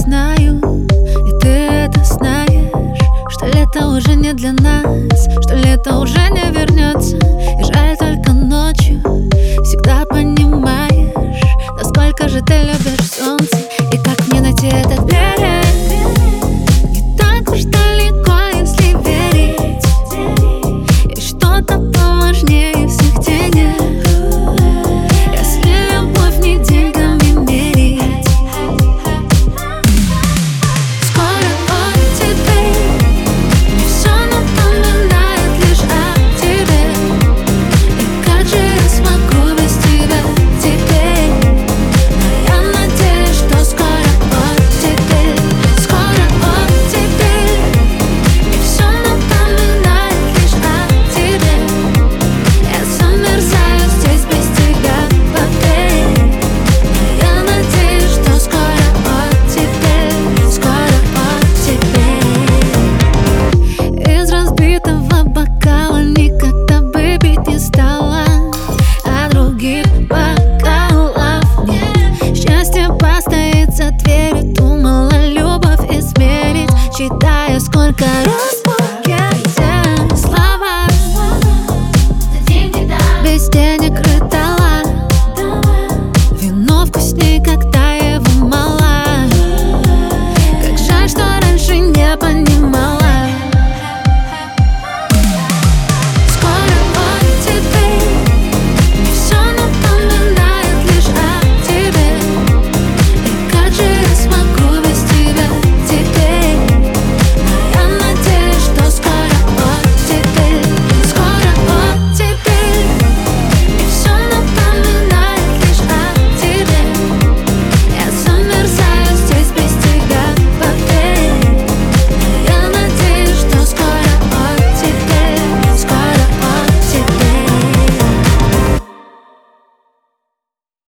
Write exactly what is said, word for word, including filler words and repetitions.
знаю, и ты это знаешь, что лето уже не для нас, что лето уже не вернется. И жаль только ночью всегда понимаешь, насколько же ты любишь солнце.